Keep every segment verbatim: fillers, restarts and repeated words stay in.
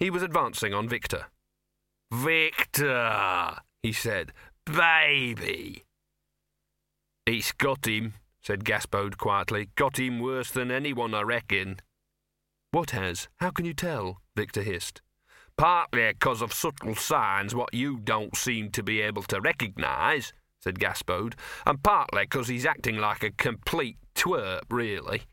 He was advancing on Victor. "Victor," he said. "Baby." "He's got him," said Gaspode quietly. "Got him worse than anyone, I reckon." "What has? How can you tell?" Victor hissed. "Partly because of subtle signs what you don't seem to be able to recognise," said Gaspode, "and partly because he's acting like a complete twerp, really."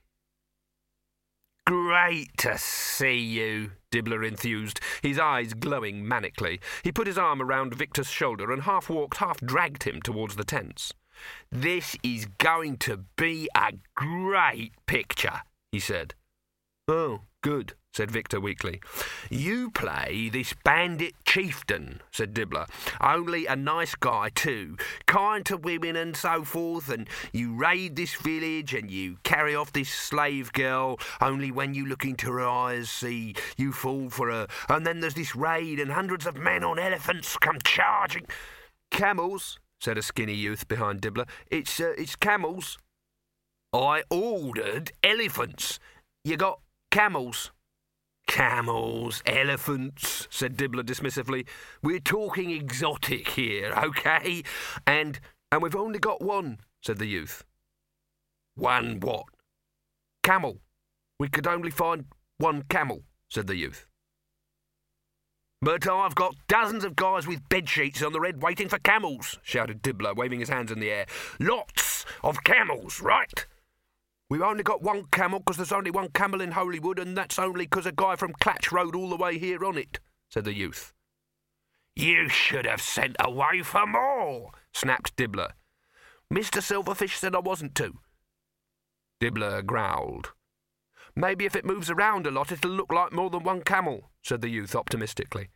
"Great to see you," Dibbler enthused, his eyes glowing manically. He put his arm around Victor's shoulder and half-walked, half-dragged him towards the tents. "This is going to be a great picture," he said. "Oh, good," said Victor weakly. "You play this bandit chieftain," said Dibbler. "Only a nice guy, too. Kind to women and so forth, and you raid this village and you carry off this slave girl, only when you look into her eyes, see, you fall for her. And then there's this raid and hundreds of men on elephants come charging." "Camels," said a skinny youth behind Dibbler. It's, uh, it's camels." "I ordered elephants. You got camels." "Camels, elephants," said Dibbler dismissively. "We're talking exotic here, OK? And and we've only got one," said the youth. "One what?" "Camel. We could only find one camel," said the youth. "But I've got dozens of guys with bedsheets on the red waiting for camels," shouted Dibbler, waving his hands in the air. "Lots of camels, right?" "We've only got one camel because there's only one camel in Holywood, and that's only because a guy from Clatch rode all the way here on it," said the youth. "You should have sent away for more," snapped Dibbler. "Mister Silverfish said I wasn't to." Dibbler growled. "Maybe if it moves around a lot it'll look like more than one camel," said the youth optimistically.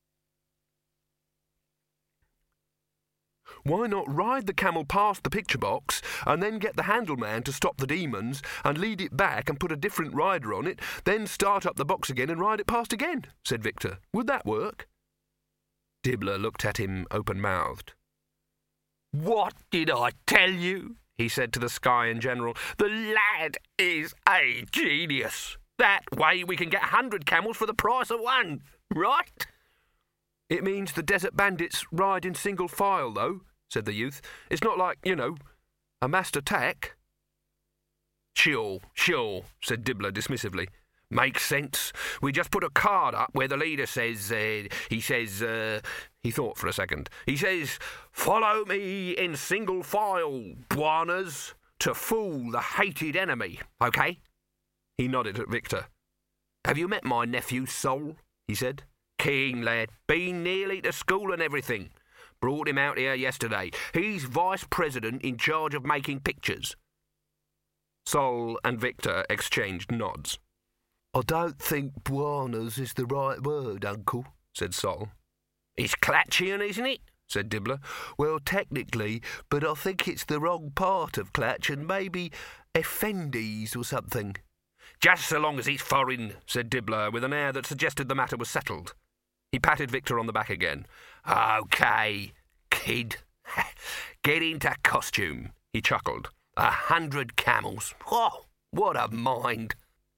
"Why not ride the camel past the picture box and then get the handle man to stop the demons and lead it back and put a different rider on it, then start up the box again and ride it past again?" said Victor. "Would that work?" Dibbler looked at him open-mouthed. "What did I tell you?" he said to the sky in general. "The lad is a genius. That way we can get a hundred camels for the price of one, right?" "It means the desert bandits ride in single file, though," said the youth. "It's not like, you know, a massed attack." "Sure, sure," said Dibbler dismissively. "Makes sense. We just put a card up where the leader says, uh, he says, uh, he thought for a second. He says, 'Follow me in single file, Buanas, to fool the hated enemy,' OK?" He nodded at Victor. "Have you met my nephew, Sol?" he said. "Keen lad, been nearly to school and everything. Brought him out here yesterday. He's vice president in charge of making pictures." Sol and Victor exchanged nods. "I don't think Buanas is the right word, Uncle," said Sol. "It's Clatchian, isn't it?" said Dibbler. "Well, technically, but I think it's the wrong part of Clatch and maybe Effendis or something." "Just so long as it's foreign," said Dibbler, with an air that suggested the matter was settled. He patted Victor on the back again. "OK, kid. Get into costume," he chuckled. "A hundred camels. Oh, what a mind."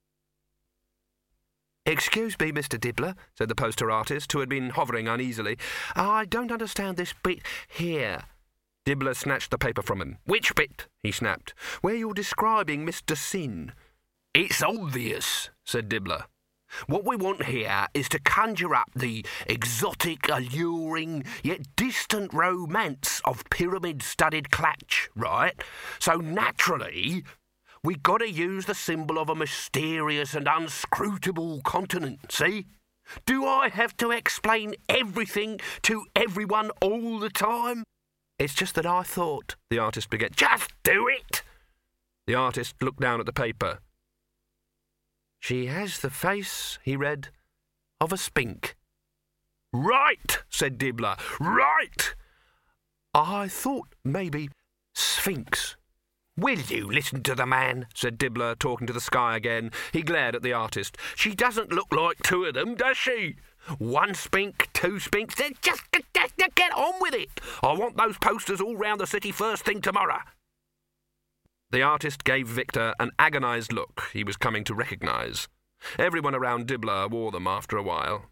"Excuse me, Mister Dibbler," said the poster artist, who had been hovering uneasily. "I don't understand this bit here." Dibbler snatched the paper from him. "Which bit?" he snapped. "Where you're describing Mister Sin." "It's obvious," said Dibbler. "What we want here is to conjure up the exotic, alluring, yet distant romance of pyramid-studded Clatch, right? So naturally, we got to use the symbol of a mysterious and unscrutable continent, see? Do I have to explain everything to everyone all the time?" "It's just that I thought," the artist began. "Just do it!" The artist looked down at the paper. "She has the face," he read, "of a spink." "Right," said Dibbler. "Right!" "I thought maybe Sphinx." "Will you listen to the man?" said Dibbler, talking to the sky again. He glared at the artist. "She doesn't look like two of them, does she? One spink, two spinks, then just, just get on with it. I want those posters all round the city first thing tomorrow." The artist gave Victor an agonised look he was coming to recognise. Everyone around Dibbler wore them after a while.